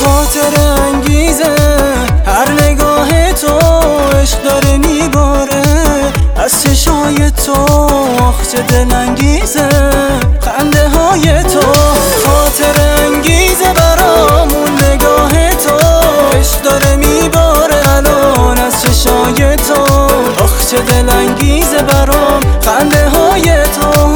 خاطر انگیزه هر نگاه تو، عشق داره میباره از چشای تو. آخ چه دل انگیزه خنده های تو. خاطر انگیزه برامون نگاه تو، عشق داره میباره الان از چشای تو. آخ چه دل انگیزه برام خنده های تو.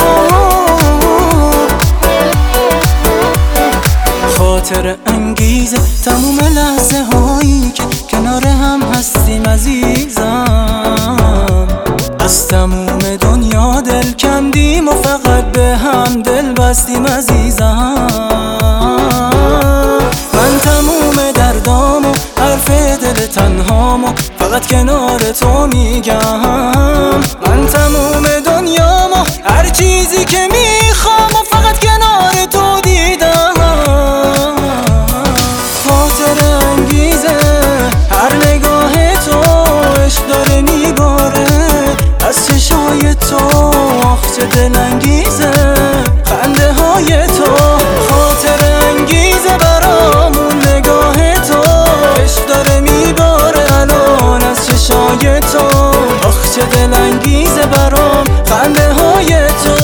خاطر انگیزه تموم لحظه هایی که کنار هم هستیم عزیزم. از تموم دنیا دل کندیم و فقط به هم دل بستیم عزیزم. من تموم دردامو حرف دل تنهامو فقط کنار تو میگم. من تموم دنیامو هر چیزی که میخوام و فقط کنار تو دیدم. خاطر انگیزه هر نگاه تو، عشق داره میباره از چشای تو. آخ چه دل انگیزه خنده های تو. خاطر انگیزه برامون نگاه تو، عشق داره میباره الان از چشای تو. آخ چه دل انگیزه برام خنده های تو.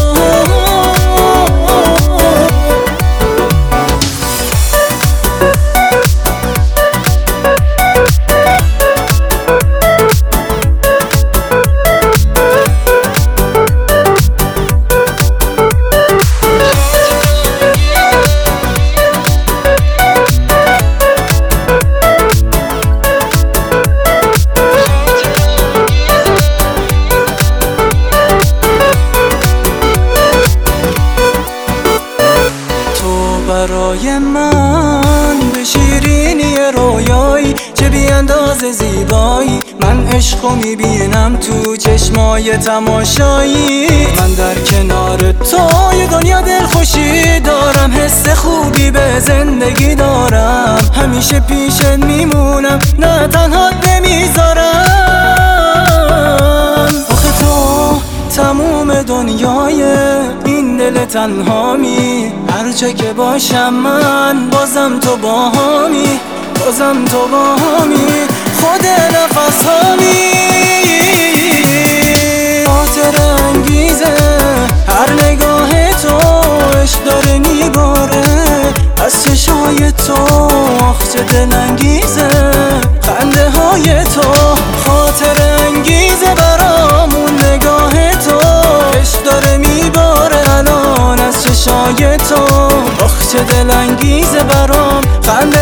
برای من به شیرینی رویایی چه بی اندازه زیبایی. من عشقو میبینم تو چشمای تماشایی. من در کنار تو یه دنیا دلخوشی دارم، حس خوبی به زندگی دارم. همیشه پیشت میمونم نه تنهات نمیذارم. آخه تو تموم دنیای این دل تنهامی. هر جا که باشم من بازم تو باهامی، بازم تو باهامی، خود نفس هامی. خاطر انگیزه هر نگاه تو، عشق داره میباره از چشای تو. آخ چه دل انگیزه خنده های تو. خاطر انگیزه برامون نگاه تو، عشق داره میباره الان از چشای تو. آخ چه دل انگیزه برام خنده